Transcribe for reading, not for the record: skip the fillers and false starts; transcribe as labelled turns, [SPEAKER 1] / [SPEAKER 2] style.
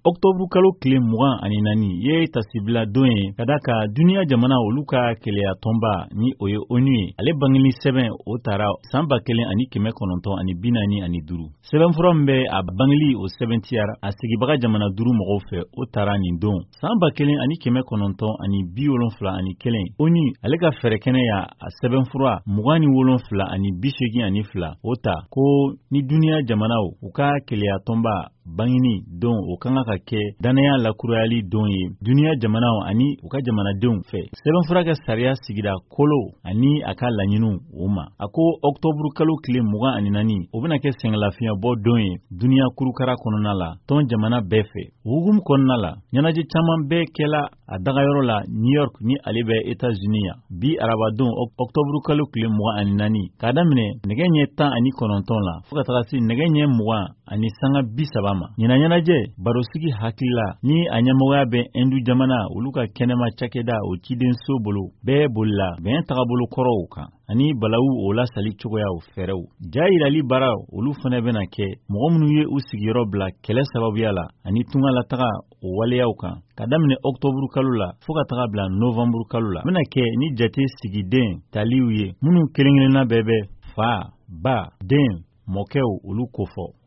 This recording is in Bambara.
[SPEAKER 1] Octobre kalo kile 24 ye tasibila don ye kadaka duniya jamana olu ka keleya tomba ni oye ONU ale bangili sɛbɛn o tara samba kelen ani kɛmɛ kɔnɔntɔn ani binani ani duru sɛbɛn fura min bɛ a bangili o sɛbɛntiyara a sigibaga jamana duru mɔgɔw fɛ o tara nin don samba kelen ani kɛmɛ kɔnɔntɔn ani 77 ani kelen ONU ale ka fɛrɛ kɛnɛ ya a sɛbɛn fura 27 ani 82 ani fila o ta ko ni duniya jamanaw u ka keleya tomba bangini don o kanga ka kɛ danaya lakurayali don ye duniya jamanaw ani u ka jamanadenw fɛ sɛbɛnfura kɛ sariya sigira kolo ani a ka laɲinu o ma a ko octobre kalo kile 24 o bɛna kɛ sɛngɛlafiɲɛ bɔ don ye duniya kurukara kɔnɔna la tɔn jamana bɛɛ fɛ hukumu kɔnɔna la ɲɛnajɛ caman bɛɛ kɛla a dagayɔrɔ la New York ni ale bɛ États-Unis ya bi arabadon octobre kalo kile 24 k'a daminɛ nɛgɛ ɲɛ 19 la fo ka taga se nɛgɛ ɲɛ 20 ani sanga 30 ma ɲina ɲɛnajɛ barosigi hakilila ni a ɲɛmɔgɔya bɛ Hindu jamana olu ka kɛnɛma cakɛda o cidenso bolo bɛɛ bolila bɛn tagabolo kɔrɔw kan ani balawu o lasali cogoyaw fɛrɛw ja yirali baaraw olu fana bɛna kɛ mɔgɔ minnu ye u sigiyɔrɔ bila kɛlɛ sababuya la ani tunga lataga o waleyaw kan ka daminɛ octobre kalo la fo ka taga bila novembre kalo la bɛna kɛ ni jate sigiden taliw ye minnu kelenkelenna bɛɛ bɛ fa ba den mɔkɛw olu kofɔ